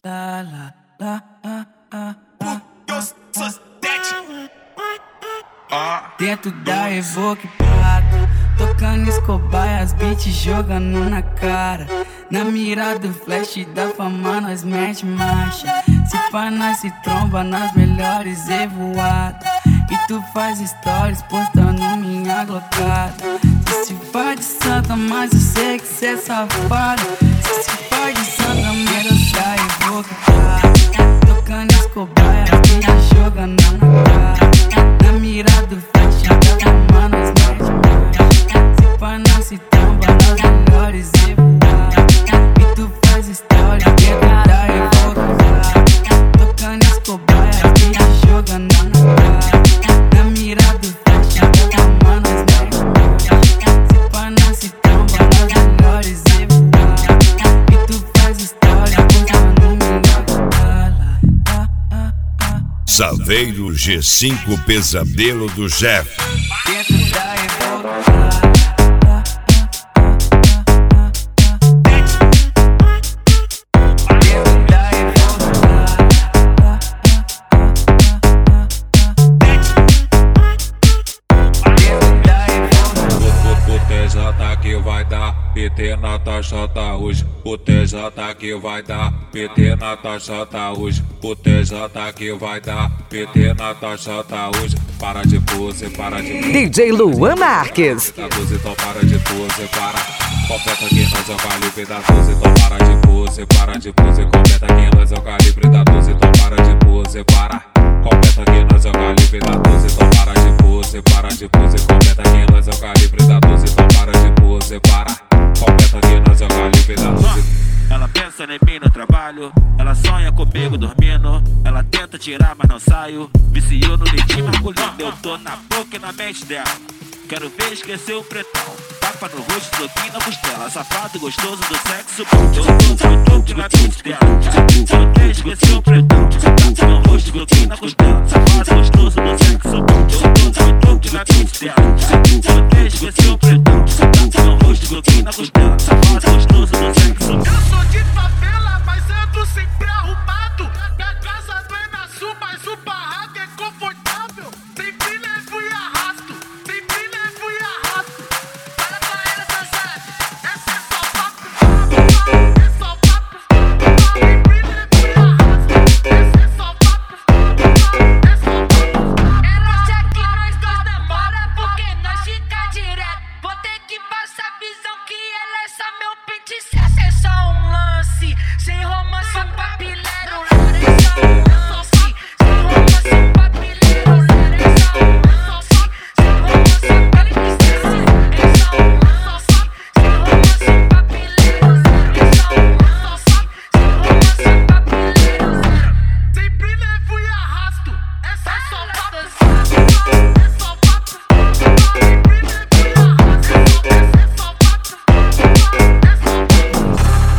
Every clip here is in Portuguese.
La la la Dentro da Evoque Prata, tocando Escobar e as beats jogando na cara. Na mira do flash da fama nós mete marcha. Se pá nós se tromba nas melhores evoadas. E tu faz stories postando minha glocada. Se pá de santa, mas eu sei que cê é safado. Se pá de santa, mas eu da Evoque Prata, tocando Escobar e as beats jogando na cara. Na mira do flash da fama nós mete marcha. Se pá nós se tromba nas melhores evoadas. E tu faz história dentro da Evoque Prata, tocando Escobar e as beats jogando na cara. Na mira do flash da fama nós mete marcha. Se pá nós se tromba nas melhores evoadas. E tu faz história postando minha cara. Saveiro G5 Pesadelo do Jeff. Dentro da Evoque Prata. Que vai dar PT na taxa tá hoje. O TJ que vai dar PT na taxa tá hoje. O TJ que vai dar PT na taxa tá hoje. Para de pose, para de pose. DJ Luan Marques. Da 12, então para de pose, para. Completa aqui nós é o calibre da 12, então para de pose, para de pose. Completa aqui nós é o calibre da 12, então para de pose, para. Completa aqui nós é o calibre da 12, então para de pose, para de pose. Completa aqui nós é o calibre da 12, então para de pose, para. Completa aqui nós é o calibre da 12. Ela pensa em mim no trabalho, ela sonha comigo dormindo. Ela tenta tirar, mas não saio. Viciou no dedinho masculino, eu tô na boca e na mente dela. Quero ver esquecer o pretão. Tapa no rosto, soquinho na costela. Safado gostoso do sexo. Eu tô na boca e na mente dela. Quero ver esquecer o pretão. Tapa no rosto, soquinho na costela. Safado gostoso do sexo. Eu tô na boca e na mente dela. Quero ver esquecer o pretão. Tapa no rosto, soquinho na costela. Safado gostoso do sexo. Eu sou de favela, mas ando sempre arrumado. Minha casa não é na sul, mas o barraco é confortável. Sempre levo e arrasto, sempre levo e arrasto. Fala pra ela, Zezé, essa é só papo, é só papo. Sempre levo e arrasto, essa é só papo, é só papo. Ela acha que nós dois demora porque nós fica direto. Vou ter que passar visão que ela é só meu pente. É só um lance, sem romance, papilero. É só um lance, sem romance, papilero. É só um lance, sem romance, papilero. É só um lance, sem romance, papilero. É só um lance, sem romance, papilero. Sempre levo e arrasto, essa é só papo, é só papo. Sempre levo e arrasto, essa é só papo, é só papo.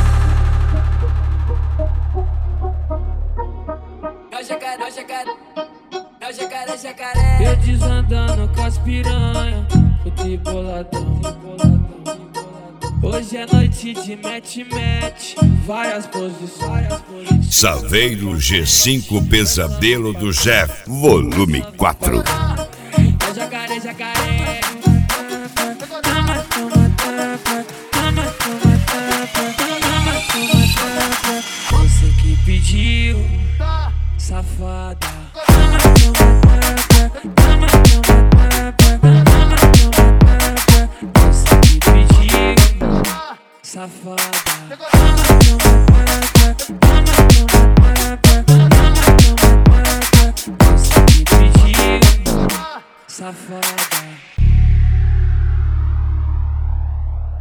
É o jacaré, jacaré. Eu desandando com as piranha, fui boladão. Hoje é noite de mete, várias posições. Saveiro G5 Pesadelo do Jeff, volume 4. É o jacaré, jacaré. Toma, toma, tapa. Toma, toma, tapa. Toma, toma, tapa. Você que pediu, safada. Toma, toma, tapa. Toma, toma, tapa. Toma, toma, tapa. Você que pediu, safada. Toma, toma, tapa. Toma, toma, tapa. Toma, toma, tapa. Você que pediu, safada.